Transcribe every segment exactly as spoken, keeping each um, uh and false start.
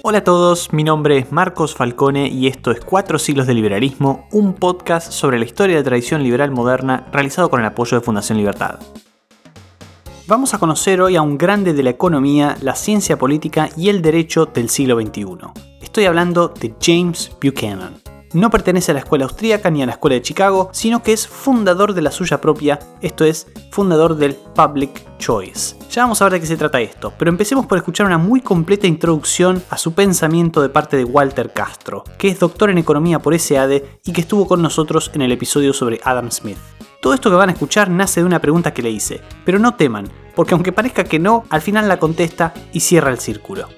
Hola a todos, mi nombre es Marcos Falcone y esto es Cuatro siglos de liberalismo, un podcast sobre la historia de la tradición liberal moderna realizado con el apoyo de Fundación Libertad. Vamos a conocer hoy a un grande de la economía, la ciencia política y el derecho del siglo veintiuno. Estoy hablando de James Buchanan. No pertenece a la escuela austríaca ni a la escuela de Chicago, sino que es fundador de la suya propia, esto es, fundador del Public Choice. Ya vamos a ver de qué se trata esto, pero empecemos por escuchar una muy completa introducción a su pensamiento de parte de Walter Castro, que es doctor en economía por S A D y que estuvo con nosotros en el episodio sobre Adam Smith. Todo esto que van a escuchar nace de una pregunta que le hice, pero no teman, porque aunque parezca que no, al final la contesta y cierra el círculo.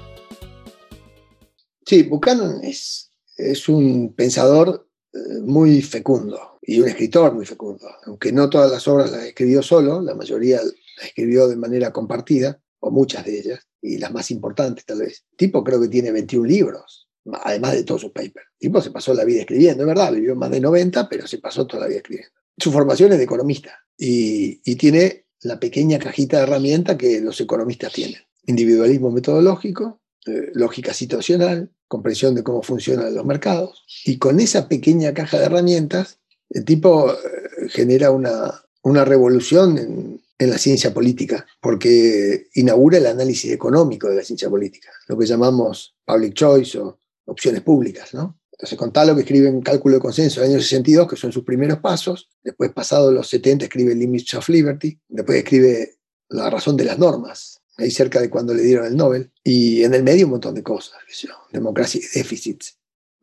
Sí, Buchanan es... Es un pensador muy fecundo y un escritor muy fecundo. Aunque no todas las obras las escribió solo, la mayoría las escribió de manera compartida, o muchas de ellas, y las más importantes tal vez. El tipo creo que tiene veintiún libros, además de todos sus papers. El tipo se pasó la vida escribiendo, es verdad, vivió más de noventa, pero se pasó toda la vida escribiendo. Su formación es de economista y, y tiene la pequeña cajita de herramientas que los economistas tienen. Individualismo metodológico, eh, lógica situacional, comprensión de cómo funcionan los mercados, y con esa pequeña caja de herramientas el tipo eh, genera una, una revolución en, en la ciencia política, porque inaugura el análisis económico de la ciencia política, lo que llamamos public choice o opciones públicas, ¿no? Entonces, con tal lo que escribe en Cálculo de Consenso en el año sesenta y dos, que son sus primeros pasos, después pasados los setenta escribe Limits of Liberty, después escribe La razón de las normas, ahí cerca de cuando le dieron el Nobel, y en el medio un montón de cosas, democracia y déficits,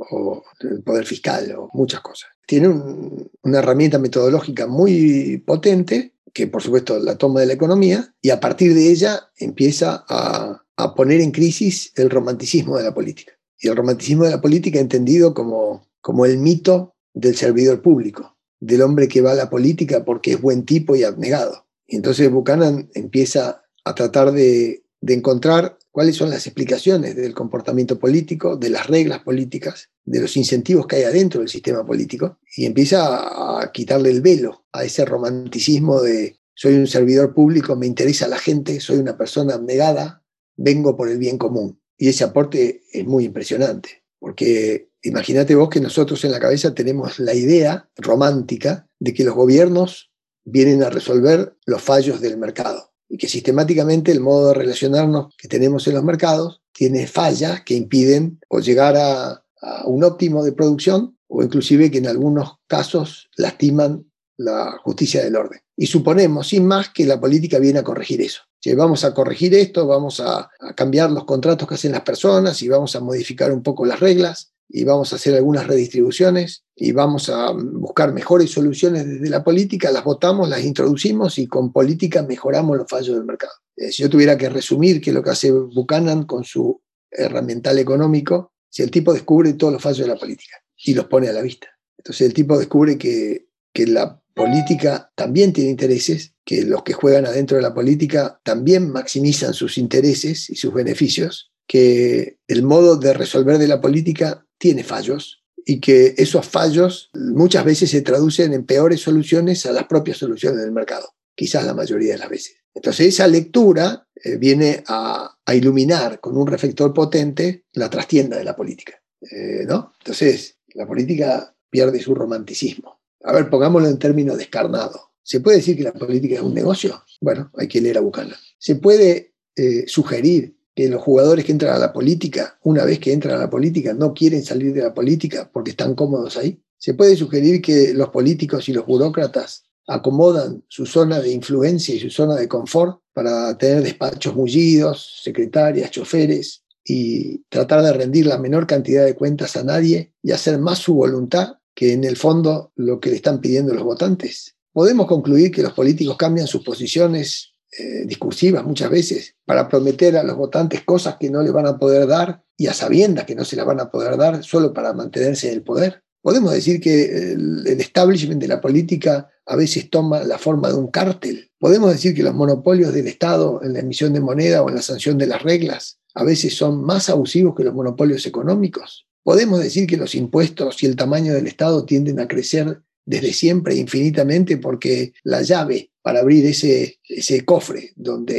o el poder fiscal, o muchas cosas. Tiene un, una herramienta metodológica muy potente, que por supuesto la toma de la economía, y a partir de ella empieza a, a poner en crisis el romanticismo de la política. Y el romanticismo de la política entendido como, como el mito del servidor público, del hombre que va a la política porque es buen tipo y abnegado. Y entonces Buchanan empieza a tratar de, de encontrar cuáles son las explicaciones del comportamiento político, de las reglas políticas, de los incentivos que hay adentro del sistema político, y empieza a quitarle el velo a ese romanticismo de soy un servidor público, me interesa la gente, soy una persona abnegada, vengo por el bien común. Y ese aporte es muy impresionante, porque imagínate vos que nosotros en la cabeza tenemos la idea romántica de que los gobiernos vienen a resolver los fallos del mercado, y que sistemáticamente el modo de relacionarnos que tenemos en los mercados tiene fallas que impiden o llegar a, a un óptimo de producción, o inclusive que en algunos casos lastiman la justicia del orden. Y suponemos, sin más, que la política viene a corregir eso. Que vamos a corregir esto, vamos a, a cambiar los contratos que hacen las personas y vamos a modificar un poco las reglas y vamos a hacer algunas redistribuciones y vamos a buscar mejores soluciones desde la política, las votamos, las introducimos y con política mejoramos los fallos del mercado. Eh, si yo tuviera que resumir qué es lo que hace Buchanan con su herramental económico, si el tipo descubre todos los fallos de la política y los pone a la vista. Entonces el tipo descubre que, que la política también tiene intereses, que los que juegan adentro de la política también maximizan sus intereses y sus beneficios, que el modo de resolver de la política tiene fallos y que esos fallos muchas veces se traducen en peores soluciones a las propias soluciones del mercado, quizás la mayoría de las veces. Entonces esa lectura eh, viene a, a iluminar con un reflector potente la trastienda de la política, eh, ¿no? Entonces la política pierde su romanticismo. A ver, pongámoslo en términos descarnados. ¿Se puede decir que la política es un negocio? Bueno, hay que leer a Buchanan. ¿Se puede eh, sugerir que los jugadores que entran a la política, una vez que entran a la política, no quieren salir de la política porque están cómodos ahí? ¿Se puede sugerir que los políticos y los burócratas acomodan su zona de influencia y su zona de confort para tener despachos mullidos, secretarias, choferes y tratar de rendir la menor cantidad de cuentas a nadie y hacer más su voluntad que en el fondo lo que le están pidiendo los votantes? Podemos concluir que los políticos cambian sus posiciones Eh, discursivas muchas veces para prometer a los votantes cosas que no les van a poder dar y a sabiendas que no se las van a poder dar solo para mantenerse en el poder. Podemos decir que el, el establishment de la política a veces toma la forma de un cártel. Podemos decir que los monopolios del Estado en la emisión de moneda o en la sanción de las reglas a veces son más abusivos que los monopolios económicos. Podemos decir que los impuestos y el tamaño del Estado tienden a crecer desde siempre infinitamente porque la llave para abrir ese, ese cofre donde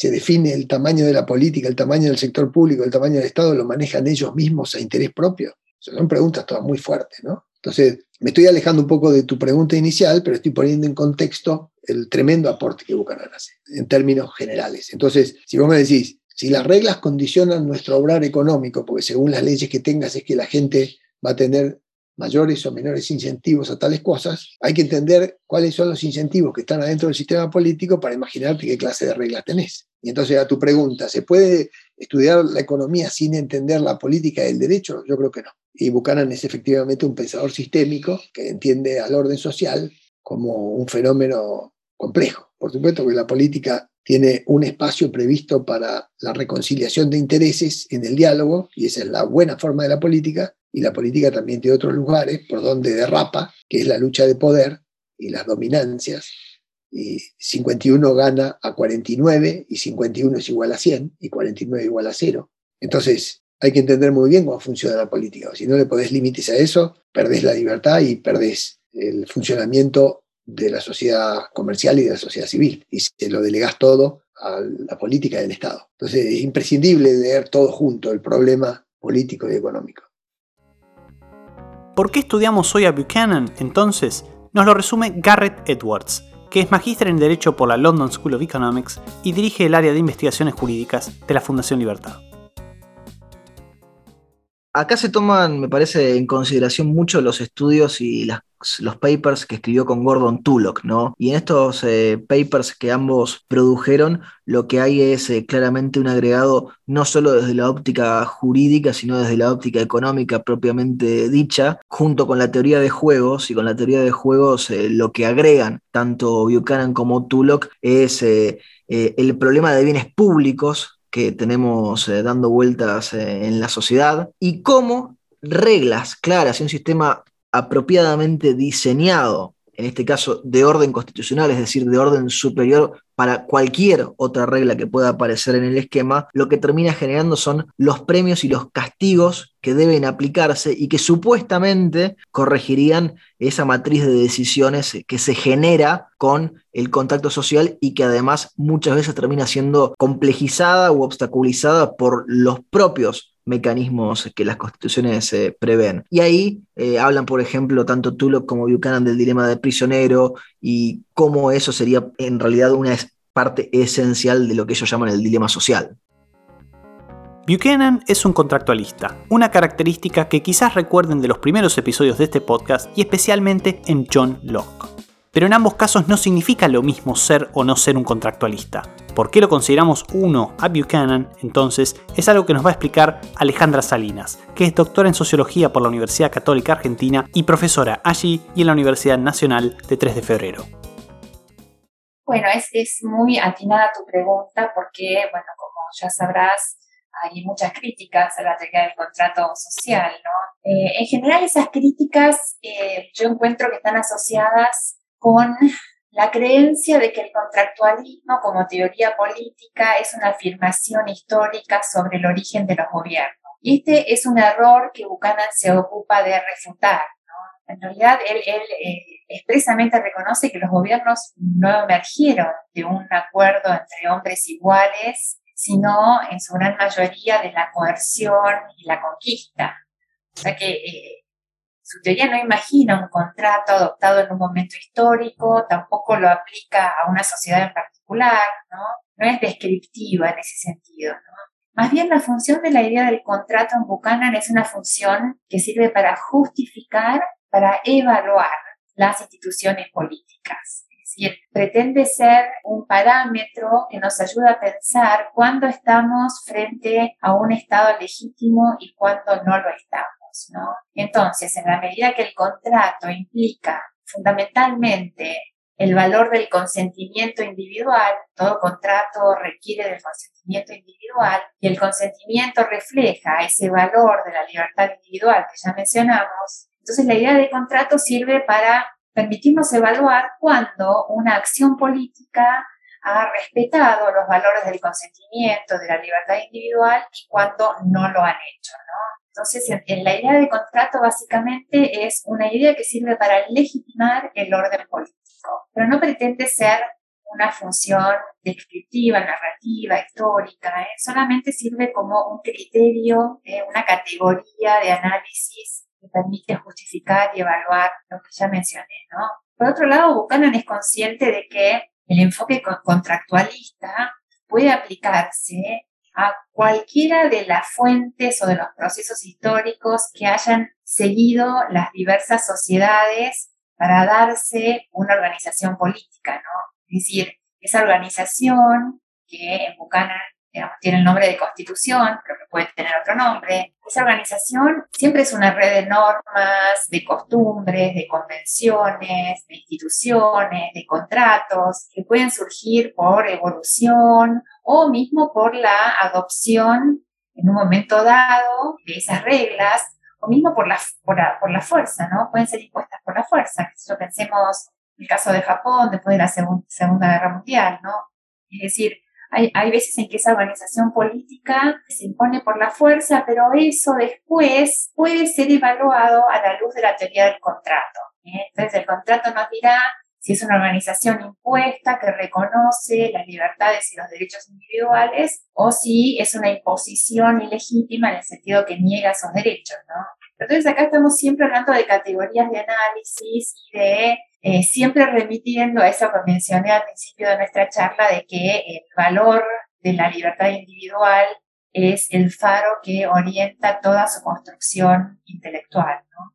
se define el tamaño de la política, el tamaño del sector público, el tamaño del Estado, lo manejan ellos mismos a interés propio? Son preguntas todas muy fuertes, ¿no? Entonces, me estoy alejando un poco de tu pregunta inicial, pero estoy poniendo en contexto el tremendo aporte que Buchanan hace, en términos generales. Entonces, si vos me decís, si las reglas condicionan nuestro obrar económico, porque según las leyes que tengas es que la gente va a tener mayores o menores incentivos a tales cosas, hay que entender cuáles son los incentivos que están adentro del sistema político para imaginarte qué clase de reglas tenés. Y entonces a tu pregunta, ¿se puede estudiar la economía sin entender la política y el derecho? Yo creo que no. Y Buchanan es efectivamente un pensador sistémico que entiende al orden social como un fenómeno complejo. Por supuesto que la política tiene un espacio previsto para la reconciliación de intereses en el diálogo, y esa es la buena forma de la política, y la política también tiene otros lugares por donde derrapa, que es la lucha de poder y las dominancias, y cincuenta y uno gana a cuarenta y nueve, y cincuenta y uno es igual a cien, y cuarenta y nueve igual a cero. Entonces hay que entender muy bien cómo funciona la política. Si no le podés límites a eso, perdés la libertad y perdés el funcionamiento de la sociedad comercial y de la sociedad civil, y se lo delegás todo a la política del Estado. Entonces es imprescindible leer todo junto, el problema político y económico. ¿Por qué estudiamos hoy a Buchanan, entonces? Nos lo resume Garrett Edwards, que es magíster en Derecho por la London School of Economics y dirige el área de investigaciones jurídicas de la Fundación Libertad. Acá se toman, me parece, en consideración mucho los estudios y las, los papers que escribió con Gordon Tullock, ¿no? Y en estos eh, papers que ambos produjeron, lo que hay es eh, claramente un agregado no solo desde la óptica jurídica, sino desde la óptica económica propiamente dicha, junto con la teoría de juegos, y con la teoría de juegos eh, lo que agregan tanto Buchanan como Tullock es eh, eh, el problema de bienes públicos que tenemos eh, dando vueltas eh, en la sociedad, y cómo reglas claras y un sistema apropiadamente diseñado, en este caso de orden constitucional, es decir, de orden superior para cualquier otra regla que pueda aparecer en el esquema, lo que termina generando son los premios y los castigos que deben aplicarse y que supuestamente corregirían esa matriz de decisiones que se genera con el contacto social y que además muchas veces termina siendo complejizada u obstaculizada por los propios mecanismos que las constituciones eh, prevén. Y ahí eh, hablan, por ejemplo, tanto Tullock como Buchanan del dilema del prisionero y cómo eso sería en realidad una parte esencial de lo que ellos llaman el dilema social. Buchanan es un contractualista, una característica que quizás recuerden de los primeros episodios de este podcast y especialmente en John Locke. Pero en ambos casos no significa lo mismo ser o no ser un contractualista. ¿Por qué lo consideramos uno a Buchanan? Entonces, es algo que nos va a explicar Alejandra Salinas, que es doctora en Sociología por la Universidad Católica Argentina y profesora allí y en la Universidad Nacional de tres de febrero. Bueno, es, es muy atinada tu pregunta porque, bueno, como ya sabrás, hay muchas críticas a la teoría del contrato social, ¿no? Eh, en general, esas críticas eh, yo encuentro que están asociadas con la creencia de que el contractualismo como teoría política es una afirmación histórica sobre el origen de los gobiernos. Y este es un error que Buchanan se ocupa de refutar, ¿no? En realidad, él, él eh, expresamente reconoce que los gobiernos no emergieron de un acuerdo entre hombres iguales, sino en su gran mayoría de la coerción y la conquista. O sea que eh, su teoría no imagina un contrato adoptado en un momento histórico, tampoco lo aplica a una sociedad en particular, ¿no? No es descriptiva en ese sentido, ¿no? Más bien la función de la idea del contrato en Buchanan es una función que sirve para justificar, para evaluar las instituciones políticas. Es decir, pretende ser un parámetro que nos ayuda a pensar cuándo estamos frente a un Estado legítimo y cuándo no lo estamos, ¿no? Entonces, en la medida que el contrato implica fundamentalmente el valor del consentimiento individual, todo contrato requiere del consentimiento individual, y el consentimiento refleja ese valor de la libertad individual que ya mencionamos, entonces la idea de contrato sirve para permitirnos evaluar cuándo una acción política ha respetado los valores del consentimiento, de la libertad individual, y cuándo no lo han hecho, ¿no? Entonces, en, en la idea de contrato básicamente es una idea que sirve para legitimar el orden político, pero no pretende ser una función descriptiva, narrativa, histórica, ¿eh? Solamente sirve como un criterio, ¿eh? Una categoría de análisis que permite justificar y evaluar lo que ya mencioné, ¿no? Por otro lado, Buchanan es consciente de que el enfoque contractualista puede aplicarse a cualquiera de las fuentes o de los procesos históricos que hayan seguido las diversas sociedades para darse una organización política, ¿no? Es decir, esa organización que en Buchanan, digamos, tiene el nombre de Constitución, pero que puede tener otro nombre, esa organización siempre es una red de normas, de costumbres, de convenciones, de instituciones, de contratos, que pueden surgir por evolución o mismo por la adopción en un momento dado de esas reglas, o mismo por la, por la, por la fuerza, ¿no? Pueden ser impuestas por la fuerza. Si pensemos en el caso de Japón después de la segun, Segunda Guerra Mundial, ¿no? Es decir, hay, hay veces en que esa organización política se impone por la fuerza, pero eso después puede ser evaluado a la luz de la teoría del contrato, ¿eh? Entonces el contrato nos dirá si es una organización impuesta que reconoce las libertades y los derechos individuales o si es una imposición ilegítima en el sentido que niega esos derechos, ¿no? Entonces acá estamos siempre hablando de categorías de análisis y de eh, siempre remitiendo a eso que mencioné al principio de nuestra charla de que el valor de la libertad individual es el faro que orienta toda su construcción intelectual, ¿no?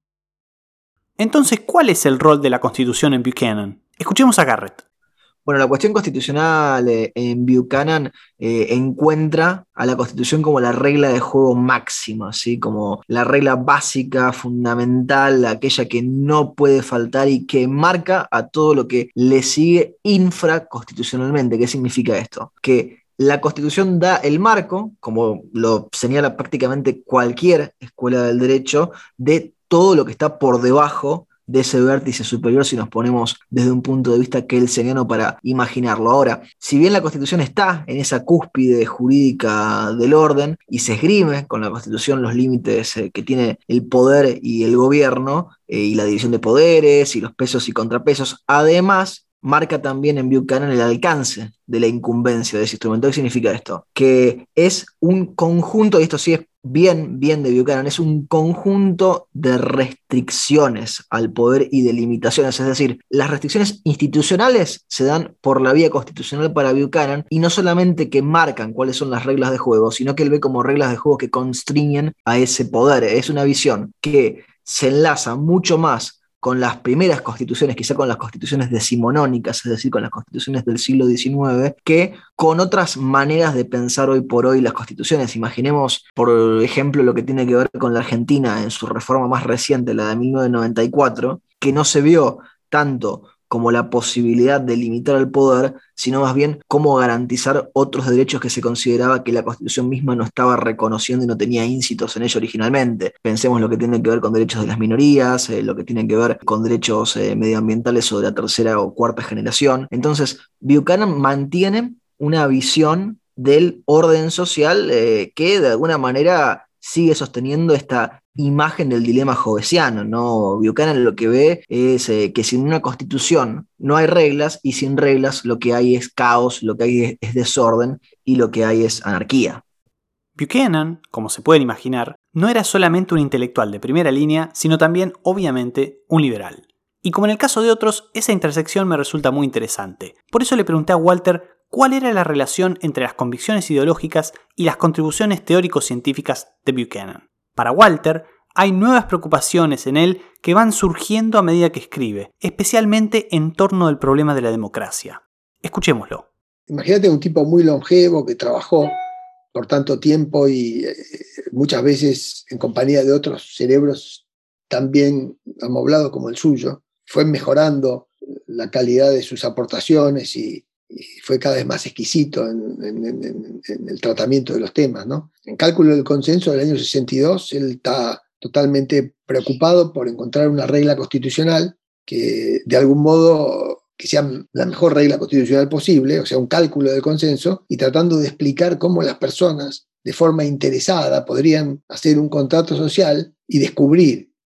Entonces, ¿cuál es el rol de la Constitución en Buchanan? Escuchemos a Garrett. Bueno, la cuestión constitucional eh, en Buchanan eh, encuentra a la Constitución como la regla de juego máxima, ¿sí? Como la regla básica, fundamental, aquella que no puede faltar y que marca a todo lo que le sigue infraconstitucionalmente. ¿Qué significa esto? Que la Constitución da el marco, como lo señala prácticamente cualquier escuela del derecho, de todo lo que está por debajo de ese vértice superior si nos ponemos desde un punto de vista kelseniano para imaginarlo. Ahora, si bien la Constitución está en esa cúspide jurídica del orden y se esgrime con la Constitución los límites eh, que tiene el poder y el gobierno eh, y la división de poderes y los pesos y contrapesos, además marca también en Buchanan el alcance de la incumbencia de ese instrumento. ¿Qué significa esto? Que es un conjunto, y esto sí es bien, bien de Buchanan, es un conjunto de restricciones al poder y de limitaciones, es decir, las restricciones institucionales se dan por la vía constitucional para Buchanan, y no solamente que marcan cuáles son las reglas de juego, sino que él ve como reglas de juego que constriñen a ese poder. Es una visión que se enlaza mucho más con las primeras constituciones, quizá con las constituciones decimonónicas, es decir, con las constituciones del siglo diecinueve, que con otras maneras de pensar hoy por hoy las constituciones. Imaginemos, por ejemplo, lo que tiene que ver con la Argentina en su reforma más reciente, la de mil novecientos noventa y cuatro, que no se vio tanto como la posibilidad de limitar el poder, sino más bien cómo garantizar otros derechos que se consideraba que la Constitución misma no estaba reconociendo y no tenía íncitos en ello originalmente. Pensemos lo que tiene que ver con derechos de las minorías, eh, lo que tiene que ver con derechos eh, medioambientales o de la tercera o cuarta generación. Entonces, Buchanan mantiene una visión del orden social eh, que de alguna manera sigue sosteniendo esta imagen del dilema hobbesiano, ¿no? Buchanan lo que ve es eh, que sin una constitución no hay reglas, y sin reglas lo que hay es caos, lo que hay es, es desorden, y lo que hay es anarquía. Buchanan, como se pueden imaginar, no era solamente un intelectual de primera línea, sino también, obviamente, un liberal. Y como en el caso de otros, esa intersección me resulta muy interesante. Por eso le pregunté a Walter cuál era la relación entre las convicciones ideológicas y las contribuciones teórico-científicas de Buchanan. Para Walter, hay nuevas preocupaciones en él que van surgiendo a medida que escribe, especialmente en torno del problema de la democracia. Escuchémoslo. Imagínate un tipo muy longevo que trabajó por tanto tiempo y eh, muchas veces en compañía de otros cerebros también amoblados como el suyo. Fue mejorando la calidad de sus aportaciones y, y fue cada vez más exquisito en, en, en, en el tratamiento de los temas, ¿no? En Cálculo del Consenso del año sesenta y dos, él está totalmente preocupado por encontrar una regla constitucional que de algún modo que sea la mejor regla constitucional posible, o sea, un cálculo del consenso, y tratando de explicar cómo las personas de forma interesada podrían hacer un contrato social y descubrir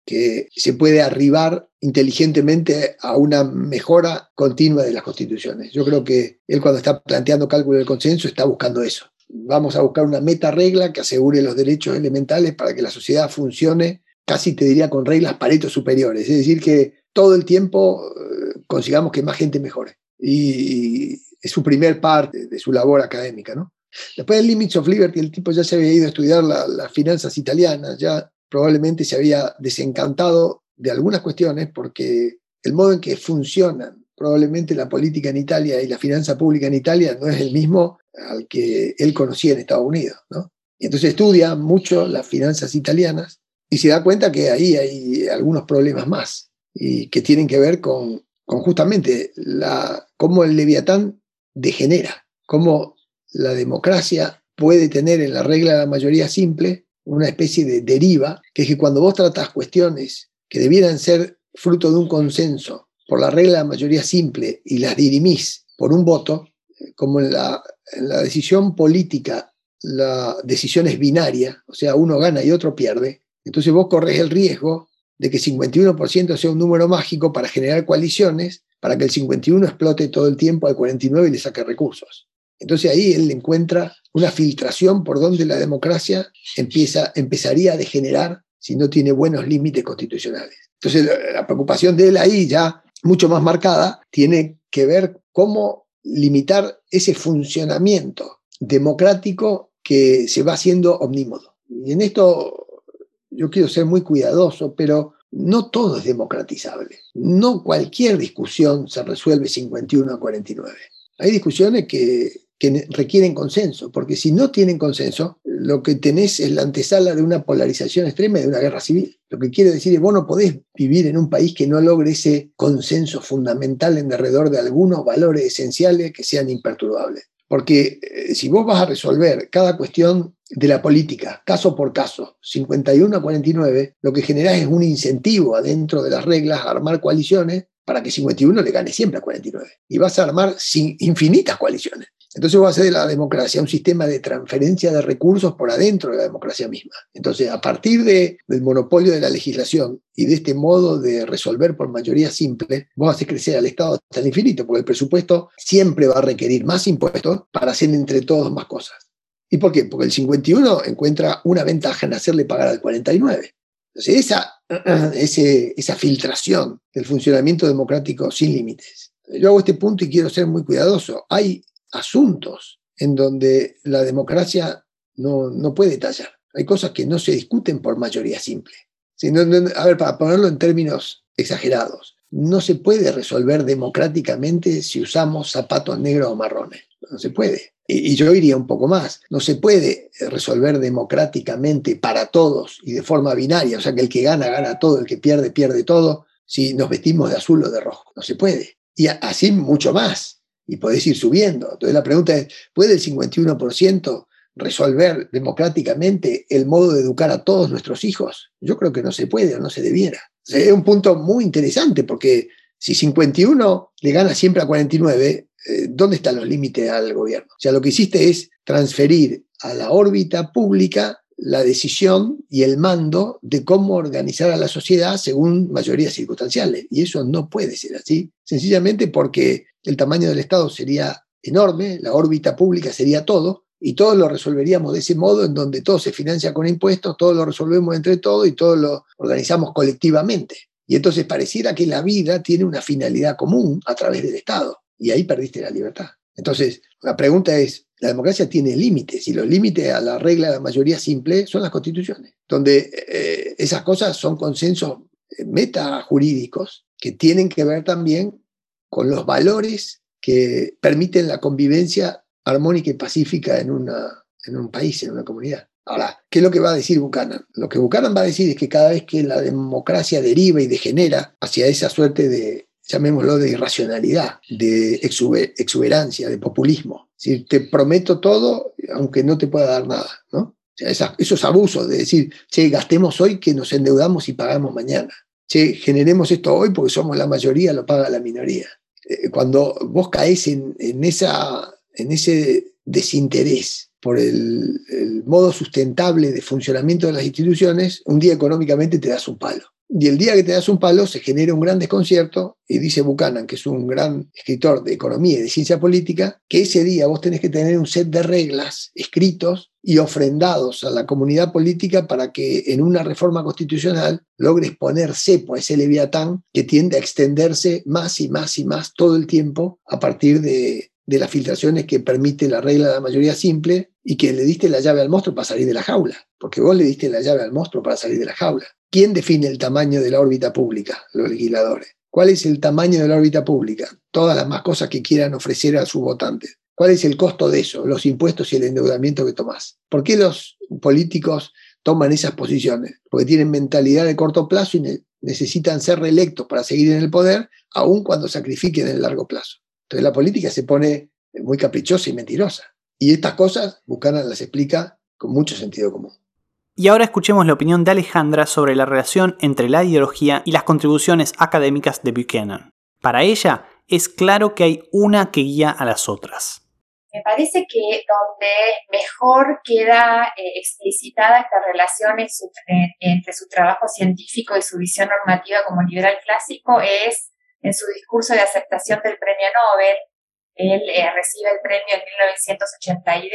que se puede arribar inteligentemente a una mejora continua de las constituciones. Yo creo que él, cuando está planteando cálculo del consenso, está buscando eso. Vamos a buscar una meta regla que asegure los derechos elementales para que la sociedad funcione, casi te diría con reglas Pareto superiores, es decir, que todo el tiempo eh, consigamos que más gente mejore. Y, y es su primer parte de su labor académica, ¿no? Después del Limits of Liberty, el tipo ya se había ido a estudiar la, las finanzas italianas, ya probablemente se había desencantado de algunas cuestiones, porque el modo en que funcionan probablemente la política en Italia y la finanza pública en Italia no es el mismo al que él conocía en Estados Unidos, ¿no? Y entonces estudia mucho las finanzas italianas y se da cuenta que ahí hay algunos problemas más, y que tienen que ver con, con justamente la, cómo el Leviatán degenera, cómo la democracia puede tener en la regla de la mayoría simple una especie de deriva, que es que cuando vos tratás cuestiones que debieran ser fruto de un consenso por la regla de la mayoría simple y las dirimís por un voto, como en la, en la decisión política la decisión es binaria, o sea, uno gana y otro pierde, entonces vos corres el riesgo de que cincuenta y uno por ciento sea un número mágico para generar coaliciones, para que el cincuenta y uno explote todo el tiempo al cuarenta y nueve y le saque recursos. Entonces ahí él encuentra una filtración por donde la democracia empieza, empezaría a degenerar si no tiene buenos límites constitucionales. Entonces la preocupación de él ahí, ya mucho más marcada, tiene que ver cómo limitar ese funcionamiento democrático que se va haciendo omnímodo. Y en esto yo quiero ser muy cuidadoso, pero no todo es democratizable. No cualquier discusión se resuelve cincuenta y uno a cuarenta y nueve. Hay discusiones que, que requieren consenso, porque si no tienen consenso, lo que tenés es la antesala de una polarización extrema y de una guerra civil. Lo que quiere decir es, vos no podés vivir en un país que no logre ese consenso fundamental en derredor de algunos valores esenciales que sean imperturbables. Porque eh, si vos vas a resolver cada cuestión de la política, caso por caso, cincuenta y uno a cuarenta y nueve, lo que generás es un incentivo adentro de las reglas a armar coaliciones para que cincuenta y uno le gane siempre a cuarenta y nueve. Y vas a armar sin, infinitas coaliciones. Entonces vas a hacer de la democracia un sistema de transferencia de recursos por adentro de la democracia misma. Entonces, a partir de, del monopolio de la legislación y de este modo de resolver por mayoría simple, vos haces crecer al Estado hasta el infinito, porque el presupuesto siempre va a requerir más impuestos para hacer entre todos más cosas. ¿Y por qué? Porque el cincuenta y uno encuentra una ventaja en hacerle pagar al cuarenta y nueve. Entonces, esa, ese, esa filtración del funcionamiento democrático sin límites. Yo hago este punto y quiero ser muy cuidadoso. Hay asuntos en donde la democracia no, no puede tallar. Hay cosas que no se discuten por mayoría simple. Si no, no, a ver, para ponerlo en términos exagerados, no se puede resolver democráticamente si usamos zapatos negros o marrones. No se puede. Y, y yo iría un poco más. No se puede resolver democráticamente para todos y de forma binaria, o sea que el que gana, gana todo, el que pierde, pierde todo, si nos vestimos de azul o de rojo. No se puede. Y así mucho más. Y podés ir subiendo. Entonces la pregunta es, ¿puede el cincuenta y uno por ciento resolver democráticamente el modo de educar a todos nuestros hijos? Yo creo que no se puede o no se debiera. O sea, es un punto muy interesante, porque si cincuenta y uno le gana siempre a cuarenta y nueve, eh, ¿dónde están los límites al gobierno? O sea, lo que hiciste es transferir a la órbita pública la decisión y el mando de cómo organizar a la sociedad según mayorías circunstanciales. Y eso no puede ser así, sencillamente porque el tamaño del Estado sería enorme, la órbita pública sería todo, y todos lo resolveríamos de ese modo, en donde todo se financia con impuestos, todo lo resolvemos entre todos y todo lo organizamos colectivamente. Y entonces pareciera que la vida tiene una finalidad común a través del Estado, y ahí perdiste la libertad. Entonces, la pregunta es, la democracia tiene límites, y los límites a la regla de la mayoría simple son las constituciones, donde eh, esas cosas son consensos metajurídicos que tienen que ver también con los valores que permiten la convivencia armónica y pacífica en, una, en un país, en una comunidad. Ahora, ¿qué es lo que va a decir Buchanan? Lo que Buchanan va a decir es que cada vez que la democracia deriva y degenera hacia esa suerte de, llamémoslo, de irracionalidad, de exuber, exuberancia, de populismo, es decir, te prometo todo aunque no te pueda dar nada, ¿no? O sea, esas, esos abusos de decir, che, gastemos hoy que nos endeudamos y pagamos mañana. Che, generemos esto hoy porque somos la mayoría, lo paga la minoría. Cuando vos caes en, en, esa, en ese desinterés por el, el modo sustentable de funcionamiento de las instituciones, un día económicamente te das un palo. y el día que te das un palo se genera un gran desconcierto, y dice Buchanan, que es un gran escritor de economía y de ciencia política, que ese día vos tenés que tener un set de reglas escritos y ofrendados a la comunidad política para que en una reforma constitucional logres poner cepo a ese leviatán que tiende a extenderse más y más y más todo el tiempo a partir de, de las filtraciones que permite la regla de la mayoría simple, y que le diste la llave al monstruo para salir de la jaula, porque vos le diste la llave al monstruo para salir de la jaula. ¿Quién define el tamaño de la órbita pública? Los legisladores. ¿Cuál es el tamaño de la órbita pública? Todas las más cosas que quieran ofrecer a sus votantes. ¿Cuál es el costo de eso? Los impuestos y el endeudamiento que tomás. ¿Por qué los políticos toman esas posiciones? Porque tienen mentalidad de corto plazo y ne- necesitan ser reelectos para seguir en el poder, aun cuando sacrifiquen en el largo plazo. Entonces la política se pone muy caprichosa y mentirosa. Y estas cosas Buchanan las explica con mucho sentido común. Y ahora escuchemos la opinión de Alejandra sobre la relación entre la ideología y las contribuciones académicas de Buchanan. Para ella, es claro que hay una que guía a las otras. Me parece que donde mejor queda eh, explicitada esta relación en su, en, entre su trabajo científico y su visión normativa como liberal clásico es en su discurso de aceptación del premio Nobel. Él eh, recibe el premio en mil novecientos ochenta y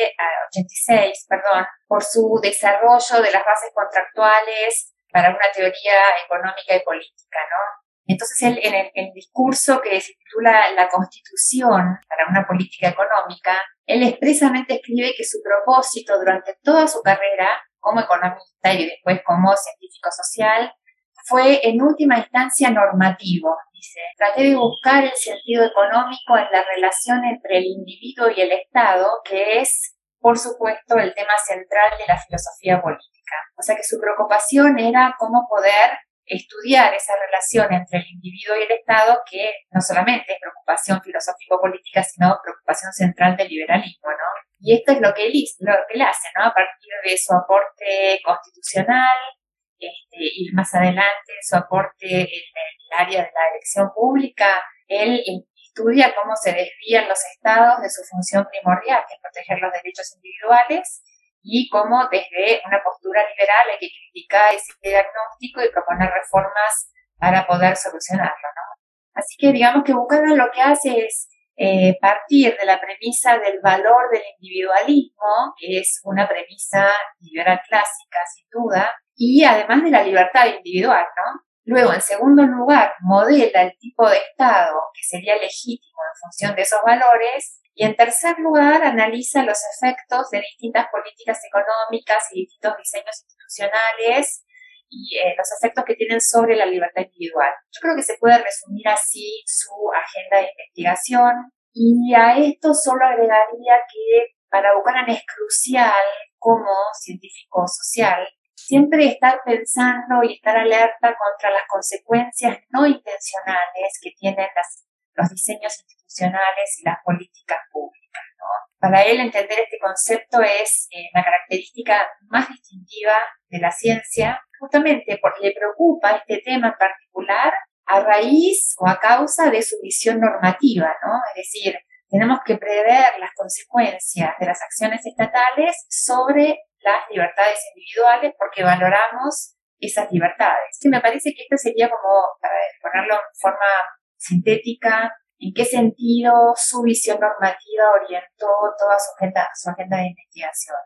seis perdón, por su desarrollo de las bases contractuales para una teoría económica y política, ¿no? Entonces él en el, en el discurso que se titula La Constitución para una política económica, él expresamente escribe que su propósito durante toda su carrera como economista y después como científico social fue en última instancia normativo. Dice, traté de buscar el sentido económico en la relación entre el individuo y el Estado, que es, por supuesto, el tema central de la filosofía política. O sea que su preocupación era cómo poder estudiar esa relación entre el individuo y el Estado, que no solamente es preocupación filosófico-política, sino preocupación central del liberalismo, ¿no? Y esto es lo que él, lo que él hace, ¿no? A partir de su aporte constitucional, Este, ir más adelante, su aporte en el área de la elección pública, él estudia cómo se desvían los estados de su función primordial, que es proteger los derechos individuales, y cómo desde una postura liberal hay que criticar ese diagnóstico y proponer reformas para poder solucionarlo, ¿no? Así que digamos que Buchanan lo que hace es eh, partir de la premisa del valor del individualismo, que es una premisa liberal clásica, sin duda, y además de la libertad individual, ¿no? Luego, en segundo lugar, modela el tipo de Estado que sería legítimo en función de esos valores, y en tercer lugar, analiza los efectos de distintas políticas económicas y distintos diseños institucionales y eh, los efectos que tienen sobre la libertad individual. Yo creo que se puede resumir así su agenda de investigación, y a esto solo agregaría que para Buchanan es crucial como científico social siempre estar pensando y estar alerta contra las consecuencias no intencionales que tienen las, los diseños institucionales y las políticas públicas, ¿no? Para él entender este concepto es eh, la característica más distintiva de la ciencia, justamente porque le preocupa este tema en particular a raíz o a causa de su visión normativa, ¿no? Es decir, tenemos que prever las consecuencias de las acciones estatales sobre las libertades individuales porque valoramos esas libertades. Sí, me parece que esto sería como, para ponerlo en forma sintética, en qué sentido su visión normativa orientó toda su agenda, su agenda de investigación.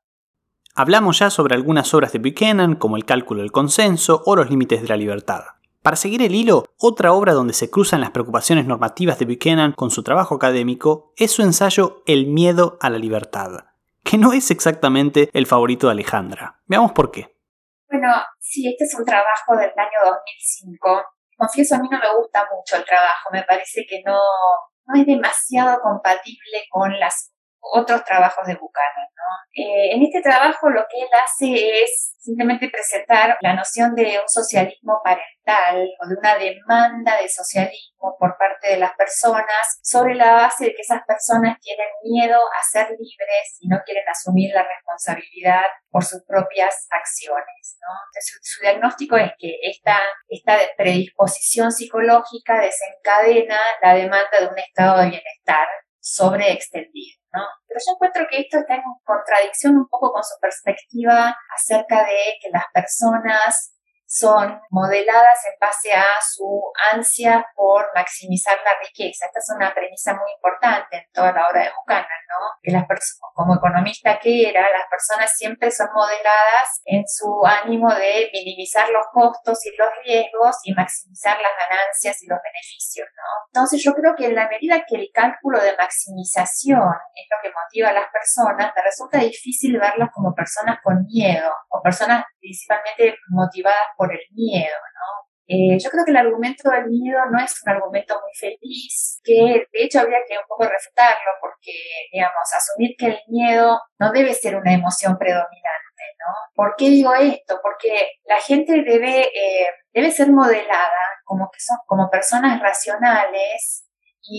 Hablamos ya sobre algunas obras de Buchanan, como El cálculo del consenso o Los límites de la libertad. Para seguir el hilo, otra obra donde se cruzan las preocupaciones normativas de Buchanan con su trabajo académico es su ensayo El miedo a la libertad, que no es exactamente el favorito de Alejandra. Veamos por qué. Bueno, sí, este es un trabajo del año dos mil cinco. Confieso, a mí no me gusta mucho el trabajo, me parece que no, no es demasiado compatible con los otros trabajos de Buchanan, ¿no? Eh, en este trabajo lo que él hace es simplemente presentar la noción de un socialismo parental o de una demanda de socialismo por parte de las personas sobre la base de que esas personas tienen miedo a ser libres y no quieren asumir la responsabilidad por sus propias acciones, ¿no? Entonces, su, su diagnóstico es que esta, esta predisposición psicológica desencadena la demanda de un estado de bienestar sobreextendido, ¿no? Pero yo encuentro que esto está en contradicción un poco con su perspectiva acerca de que las personas son modeladas en base a su ansia por maximizar la riqueza. Esta es una premisa muy importante en toda la obra de Buchanan, ¿no? Que las personas, como economista que era, las personas siempre son modeladas en su ánimo de minimizar los costos y los riesgos y maximizar las ganancias y los beneficios, ¿no? Entonces yo creo que en la medida que el cálculo de maximización es lo que motiva a las personas, me resulta difícil verlas como personas con miedo o personas principalmente motivadas por el miedo, ¿no? Eh, yo creo que el argumento del miedo no es un argumento muy feliz, que de hecho habría que un poco refutarlo porque, digamos, asumir que el miedo no debe ser una emoción predominante, ¿no? ¿Por qué digo esto? Porque la gente debe, eh, debe ser modelada como que son como personas racionales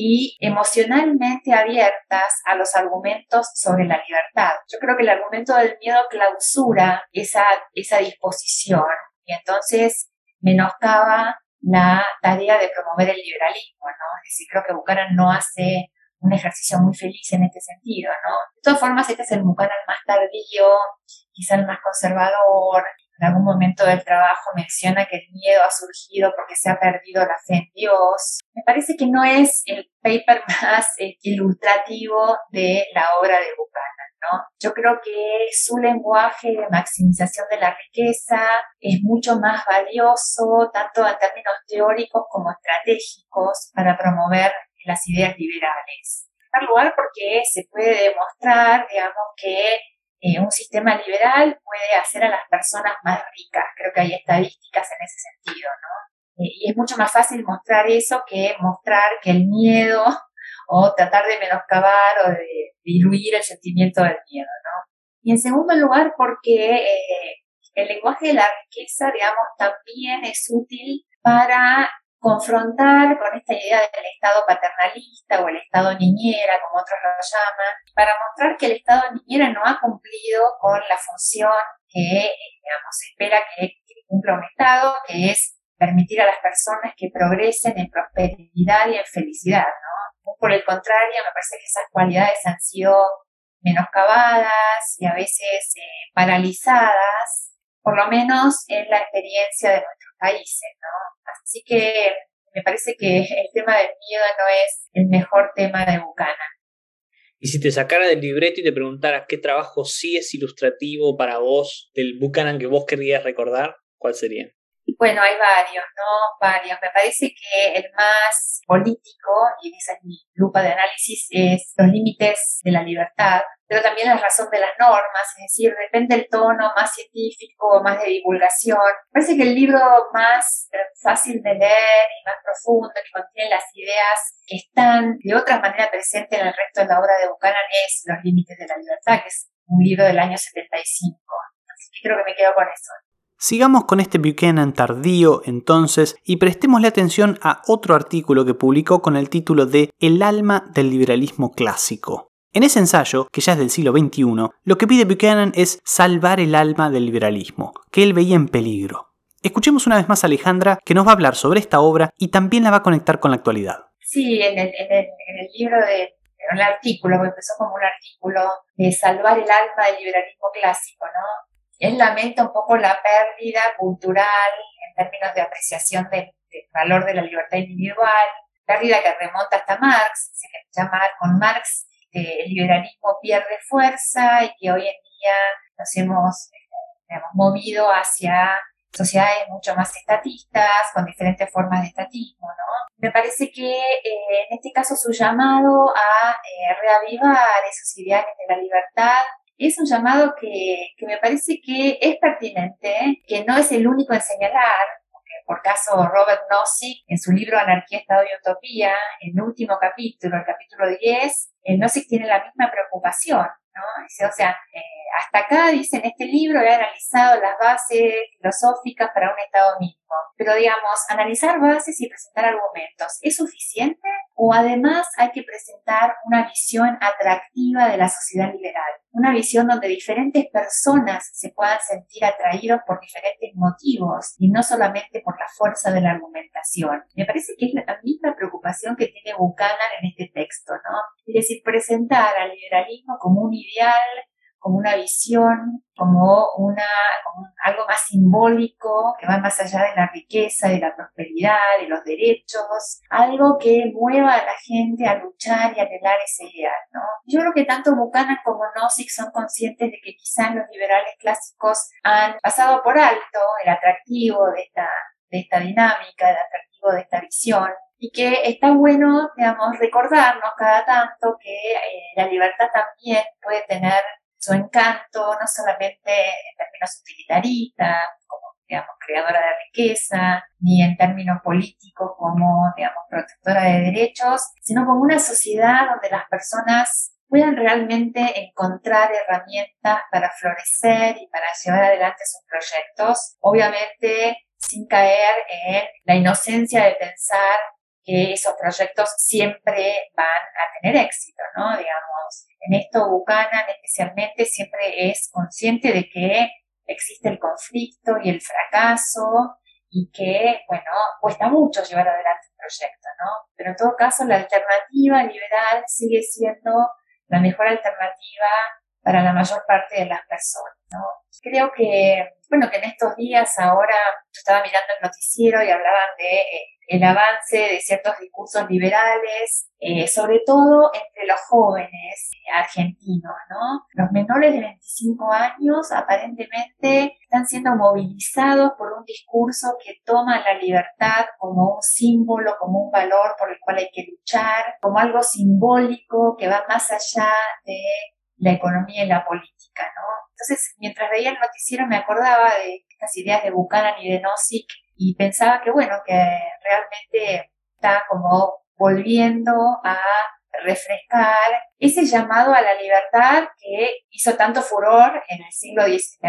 y emocionalmente abiertas a los argumentos sobre la libertad. Yo creo que el argumento del miedo clausura esa, esa disposición y entonces menoscaba la tarea de promover el liberalismo, ¿no? Es decir, creo que Buchanan no hace un ejercicio muy feliz en este sentido, ¿no? De todas formas, este es el Buchanan más tardío, quizá el más conservador. En algún momento del trabajo menciona que el miedo ha surgido porque se ha perdido la fe en Dios. Me parece que no es el paper más eh, ilustrativo de la obra de Buchanan, ¿no? Yo creo que su lenguaje de maximización de la riqueza es mucho más valioso, tanto en términos teóricos como estratégicos, para promover las ideas liberales. En primer lugar, porque se puede demostrar, digamos, que Eh, un sistema liberal puede hacer a las personas más ricas. Creo que hay estadísticas en ese sentido, ¿no? Eh, y es mucho más fácil mostrar eso que mostrar que el miedo o tratar de menoscabar o de diluir el sentimiento del miedo, ¿no? Y en segundo lugar, porque eh, el lenguaje de la riqueza, digamos, también es útil para confrontar con esta idea del Estado paternalista o el Estado niñera, como otros lo llaman, para mostrar que el Estado niñera no ha cumplido con la función que, digamos, se espera que, que cumpla un Estado, que es permitir a las personas que progresen en prosperidad y en felicidad, ¿no? Por el contrario, me parece que esas cualidades han sido menoscabadas y a veces eh, paralizadas, por lo menos en la experiencia de nuestros países, ¿no? Así que me parece que el tema del miedo no es el mejor tema de Buchanan. Y si te sacara del libreto y te preguntara qué trabajo sí es ilustrativo para vos del Buchanan que vos querrías recordar, ¿cuál sería? Bueno, hay varios, ¿no? Varios. Me parece que el más político, y esa es mi lupa de análisis, es Los límites de la libertad, pero también La razón de las normas, es decir, depende del tono más científico, más de divulgación. Me parece que el libro más fácil de leer y más profundo, que contiene las ideas que están de otra manera presentes en el resto de la obra de Buchanan, es Los límites de la libertad, que es un libro del año setenta y cinco. Así que creo que me quedo con eso. Sigamos con este Buchanan tardío entonces y prestémosle atención a otro artículo que publicó con el título de El alma del liberalismo clásico. En ese ensayo, que ya es del siglo veintiuno, lo que pide Buchanan es salvar el alma del liberalismo, que él veía en peligro. Escuchemos una vez más a Alejandra, que nos va a hablar sobre esta obra y también la va a conectar con la actualidad. Sí, en el, en el, en el libro de en el artículo, que empezó como un artículo de salvar el alma del liberalismo clásico, ¿no? Él lamenta un poco la pérdida cultural en términos de apreciación del, del valor de la libertad individual, pérdida que remonta hasta Marx, dice que ya con Marx eh, el liberalismo pierde fuerza y que hoy en día nos hemos, hemos movido hacia sociedades mucho más estatistas, con diferentes formas de estatismo, ¿no? Me parece que eh, en este caso su llamado a eh, reavivar esos ideales de la libertad es un llamado que, que me parece que es pertinente, que no es el único en señalar, porque por caso Robert Nozick, en su libro Anarquía, Estado y Utopía, en el último capítulo, el capítulo diez, el Nozick tiene la misma preocupación, ¿no? Dice, o sea, eh, hasta acá, dice, en este libro he analizado las bases filosóficas para un Estado mínimo, pero digamos, analizar bases y presentar argumentos, ¿es suficiente? ¿O además hay que presentar una visión atractiva de la sociedad liberal? Una visión donde diferentes personas se puedan sentir atraídos por diferentes motivos y no solamente por la fuerza de la argumentación. Me parece que es la misma preocupación que tiene Buchanan en este texto, ¿no? Es decir, presentar al liberalismo como un ideal, como una visión, como, una, como algo más simbólico, que va más allá de la riqueza, de la prosperidad, de los derechos, algo que mueva a la gente a luchar y a anhelar ese ideal, ¿no? Yo creo que tanto Buchanan como Nozick son conscientes de que quizás los liberales clásicos han pasado por alto el atractivo de esta, de esta dinámica, el atractivo de esta visión, y que está bueno, digamos, recordarnos cada tanto que eh, la libertad también puede tener su encanto, no solamente en términos utilitaristas, como, digamos, creadora de riqueza, ni en términos políticos como, digamos, protectora de derechos, sino como una sociedad donde las personas puedan realmente encontrar herramientas para florecer y para llevar adelante sus proyectos, obviamente sin caer en la inocencia de pensar que esos proyectos siempre van a tener éxito, ¿no? Digamos, en esto Buchanan especialmente siempre es consciente de que existe el conflicto y el fracaso y que, bueno, cuesta mucho llevar adelante un proyecto, ¿no? Pero en todo caso la alternativa liberal sigue siendo la mejor alternativa para la mayor parte de las personas, ¿no? Creo que, bueno, que en estos días ahora yo estaba mirando el noticiero y hablaban de eh, el avance de ciertos discursos liberales, eh, sobre todo entre los jóvenes eh, argentinos, ¿no? Los menores de veinticinco años aparentemente están siendo movilizados por un discurso que toma la libertad como un símbolo, como un valor por el cual hay que luchar, como algo simbólico que va más allá de la economía y la política, ¿no? Entonces, mientras veía el noticiero me acordaba de estas ideas de Buchanan y de Nozick y pensaba que, bueno, que realmente está como volviendo a refrescar ese llamado a la libertad que hizo tanto furor en el siglo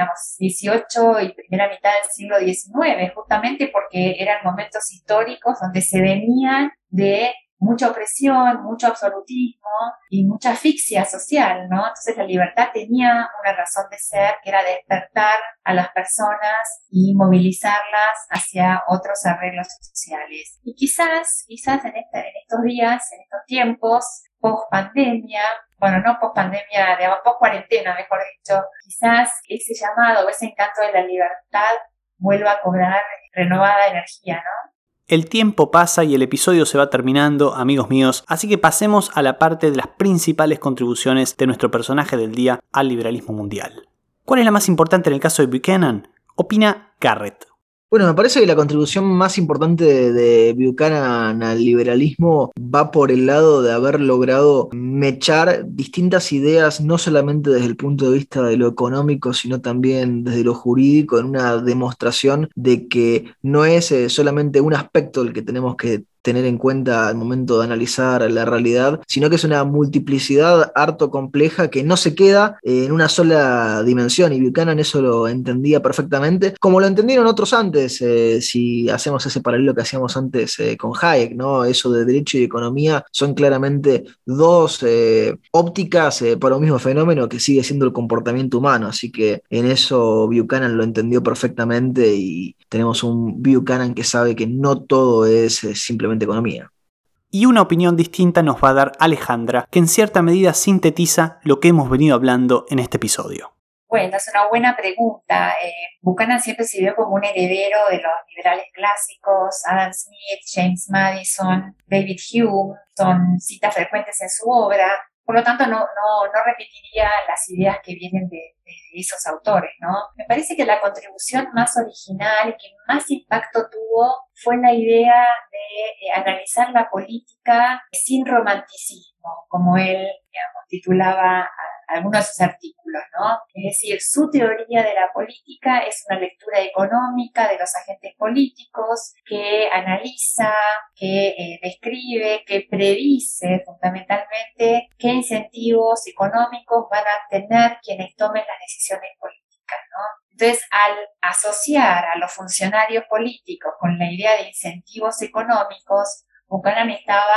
dieciocho y primera mitad del siglo diecinueve, justamente porque eran momentos históricos donde se venían de mucha opresión, mucho absolutismo y mucha asfixia social, ¿no? Entonces la libertad tenía una razón de ser, que era despertar a las personas y movilizarlas hacia otros arreglos sociales. Y quizás, quizás en, este, en estos días, en estos tiempos, post pandemia, bueno, no post pandemia, digamos, post cuarentena, mejor dicho, quizás ese llamado, ese encanto de la libertad vuelva a cobrar renovada energía, ¿no? El tiempo pasa y el episodio se va terminando, amigos míos, así que pasemos a la parte de las principales contribuciones de nuestro personaje del día al liberalismo mundial. ¿Cuál es la más importante en el caso de Buchanan? Opina Garrett. Bueno, me parece que la contribución más importante de, de Buchanan al liberalismo va por el lado de haber logrado mechar distintas ideas, no solamente desde el punto de vista de lo económico, sino también desde lo jurídico, en una demostración de que no es eh, solamente un aspecto el que tenemos que tener en cuenta al momento de analizar la realidad, sino que es una multiplicidad harto compleja que no se queda en una sola dimensión, y Buchanan eso lo entendía perfectamente, como lo entendieron otros antes, eh, si hacemos ese paralelo que hacíamos antes eh, con Hayek, ¿no? Eso de derecho y economía son claramente dos eh, ópticas eh, para un mismo fenómeno que sigue siendo el comportamiento humano, así que en eso Buchanan lo entendió perfectamente y tenemos un Buchanan que sabe que no todo es eh, simplemente economía. Y una opinión distinta nos va a dar Alejandra, que en cierta medida sintetiza lo que hemos venido hablando en este episodio. Bueno, es una buena pregunta. Eh, Buchanan siempre se vio como un heredero de los liberales clásicos. Adam Smith, James Madison, David Hume son citas frecuentes en su obra. Por lo tanto, no, no, no repetiría las ideas que vienen de, de esos autores, ¿no? Me parece que la contribución más original y que más impacto tuvo fue la idea de eh, analizar la política sin romanticismo, como él, digamos, titulaba a algunos de sus artículos, ¿no? Es decir, su teoría de la política es una lectura económica de los agentes políticos que analiza, que eh, describe, que predice fundamentalmente qué incentivos económicos van a tener quienes tomen las decisiones políticas, ¿no? Entonces, al asociar a los funcionarios políticos con la idea de incentivos económicos, Buchanan estaba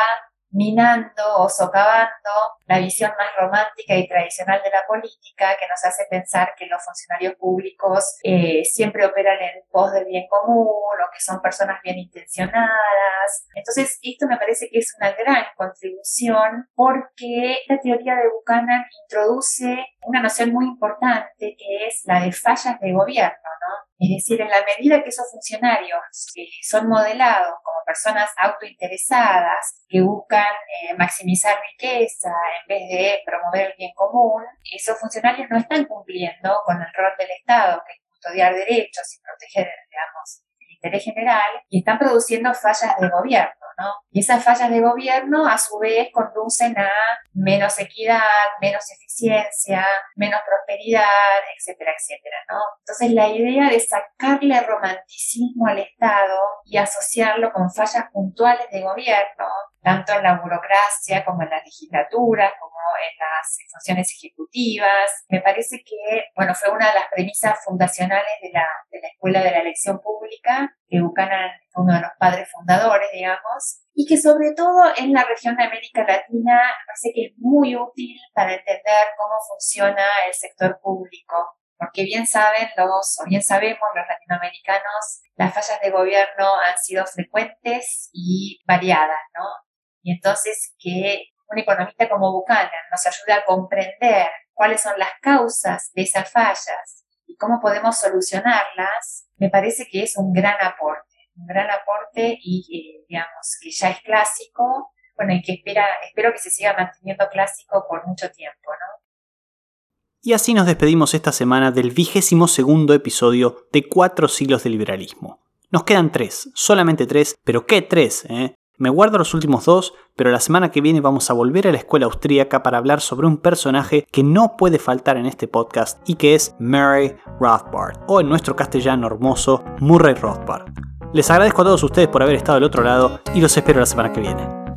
minando o socavando la visión más romántica y tradicional de la política, que nos hace pensar que los funcionarios públicos eh, siempre operan en pos del bien común o que son personas bien intencionadas. Entonces, esto me parece que es una gran contribución porque la teoría de Buchanan introduce una noción muy importante que es la de fallas de gobierno, ¿no? Es decir, en la medida que esos funcionarios eh, son modelados como personas autointeresadas que buscan eh, maximizar riqueza en vez de promover el bien común, esos funcionarios no están cumpliendo con el rol del Estado, que es custodiar derechos y proteger, digamos, el interés general, y están produciendo fallas de gobierno, ¿no? Y esas fallas de gobierno, a su vez, conducen a menos equidad, menos eficiencia, menos prosperidad, etcétera, etcétera, ¿no? Entonces, la idea de sacarle romanticismo al Estado y asociarlo con fallas puntuales de gobierno, tanto en la burocracia como en la legislatura, como en las funciones ejecutivas, me parece que, bueno, fue una de las premisas fundacionales de la, de la Escuela de la Elección Pública, que Buchanan fue uno de los padres fundadores, digamos, y que sobre todo en la región de América Latina me parece que es muy útil para entender cómo funciona el sector público. Porque bien saben los, o bien sabemos los latinoamericanos, las fallas de gobierno han sido frecuentes y variadas, ¿no? Y entonces que un economista como Buchanan nos ayuda a comprender cuáles son las causas de esas fallas y cómo podemos solucionarlas, me parece que es un gran aporte, un gran aporte y eh, digamos que ya es clásico, bueno, y que espera, espero que se siga manteniendo clásico por mucho tiempo, ¿no? Y así nos despedimos esta semana del vigésimo segundo episodio de Cuatro siglos de liberalismo. Nos quedan tres, solamente tres, pero ¿qué tres, eh? Me guardo los últimos dos, pero la semana que viene vamos a volver a la escuela austríaca para hablar sobre un personaje que no puede faltar en este podcast y que es Murray Rothbard, o en nuestro castellano hermoso, Murray Rothbard. Les agradezco a todos ustedes por haber estado al otro lado y los espero la semana que viene.